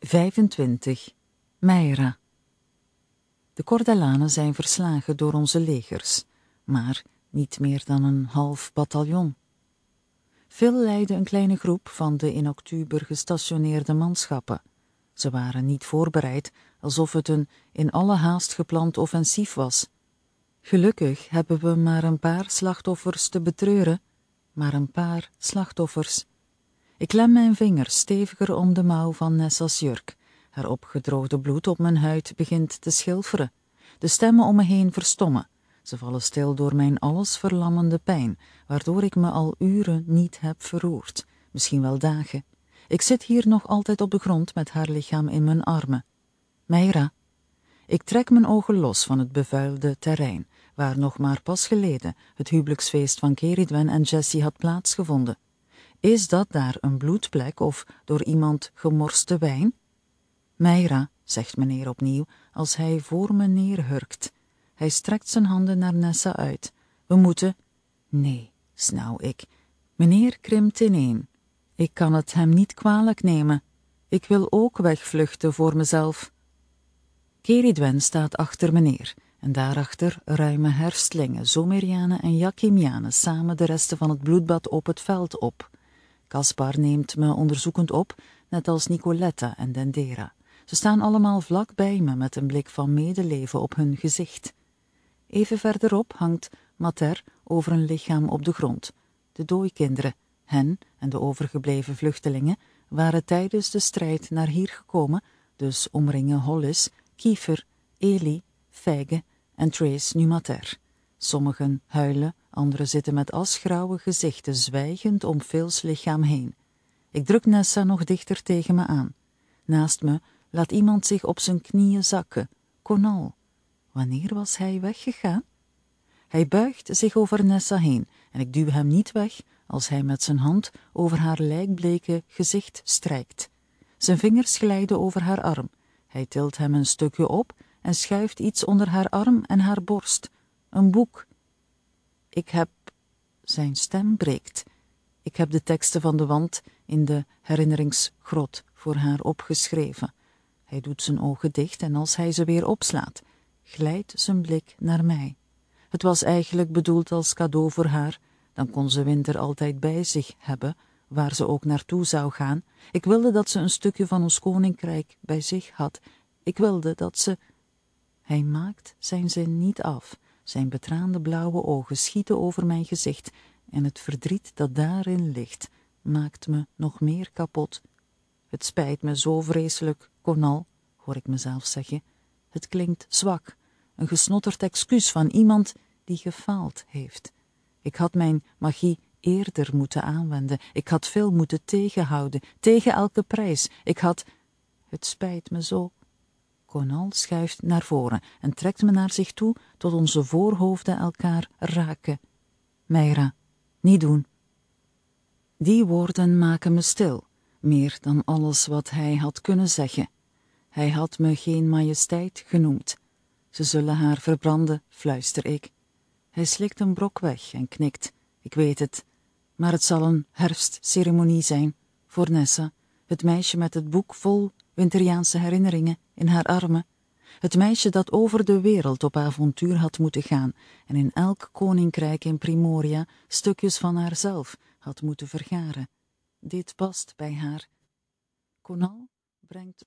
25. Meira. De Cordellanen zijn verslagen door onze legers, maar niet meer dan een half bataljon. Phil leidde een kleine groep van de in oktober gestationeerde manschappen. Ze waren niet voorbereid, alsof het een in alle haast gepland offensief was. Gelukkig hebben we maar een paar slachtoffers te betreuren, maar een paar slachtoffers. Ik klem mijn vingers steviger om de mouw van Nessa's jurk. Haar opgedroogde bloed op mijn huid begint te schilferen. De stemmen om me heen verstommen. Ze vallen stil door mijn allesverlammende pijn, waardoor ik me al uren niet heb verroerd. Misschien wel dagen. Ik zit hier nog altijd op de grond met haar lichaam in mijn armen. Meira. Ik trek mijn ogen los van het bevuilde terrein, waar nog maar pas geleden het huwelijksfeest van Keridwen en Jessie had plaatsgevonden. Is dat daar een bloedplek of door iemand gemorste wijn? Meira, zegt meneer opnieuw, als hij voor me neerhurkt. Hij strekt zijn handen naar Nessa uit. We moeten... Nee, snauw ik. Meneer krimpt ineen. Ik kan het hem niet kwalijk nemen. Ik wil ook wegvluchten voor mezelf. Keridwen staat achter meneer, en daarachter ruimen herstelingen, Zomerianen en Jakimianen samen de resten van het bloedbad op het veld op. Caspar neemt me onderzoekend op, net als Nicoletta en Dendera. Ze staan allemaal vlak bij me met een blik van medeleven op hun gezicht. Even verderop hangt Mater over een lichaam op de grond. De dooikinderen, hen en de overgebleven vluchtelingen, waren tijdens de strijd naar hier gekomen, dus omringen Hollis, Kiefer, Eli, Feige en Trace nu Mater. Sommigen huilen, anderen zitten met asgrauwe gezichten zwijgend om Phils lichaam heen. Ik druk Nessa nog dichter tegen me aan. Naast me laat iemand zich op zijn knieën zakken. Conal. Wanneer was hij weggegaan? Hij buigt zich over Nessa heen en ik duw hem niet weg als hij met zijn hand over haar lijkbleke gezicht strijkt. Zijn vingers glijden over haar arm. Hij tilt hem een stukje op en schuift iets onder haar arm en haar borst. Een boek. Ik heb... Zijn stem breekt. Ik heb de teksten van de wand in de herinneringsgrot voor haar opgeschreven. Hij doet zijn ogen dicht en als hij ze weer opslaat, glijdt zijn blik naar mij. Het was eigenlijk bedoeld als cadeau voor haar. Dan kon ze Winter altijd bij zich hebben, waar ze ook naartoe zou gaan. Ik wilde dat ze een stukje van ons koninkrijk bij zich had. Ik wilde dat ze... Hij maakt zijn zin niet af. Zijn betraande blauwe ogen schieten over mijn gezicht en het verdriet dat daarin ligt, maakt me nog meer kapot. Het spijt me zo vreselijk, Conal, hoor ik mezelf zeggen. Het klinkt zwak, een gesnotterd excuus van iemand die gefaald heeft. Ik had mijn magie eerder moeten aanwenden. Ik had veel moeten tegenhouden, tegen elke prijs. Ik had... Het spijt me zo. Conal schuift naar voren en trekt me naar zich toe tot onze voorhoofden elkaar raken. Meira, niet doen. Die woorden maken me stil, meer dan alles wat hij had kunnen zeggen. Hij had me geen majesteit genoemd. Ze zullen haar verbranden, fluister ik. Hij slikt een brok weg en knikt. Ik weet het, maar het zal een herfstceremonie zijn, voor Nessa, het meisje met het boek vol Winteriaanse herinneringen in haar armen. Het meisje dat over de wereld op avontuur had moeten gaan en in elk koninkrijk in Primoria stukjes van haarzelf had moeten vergaren. Dit past bij haar. Conal brengt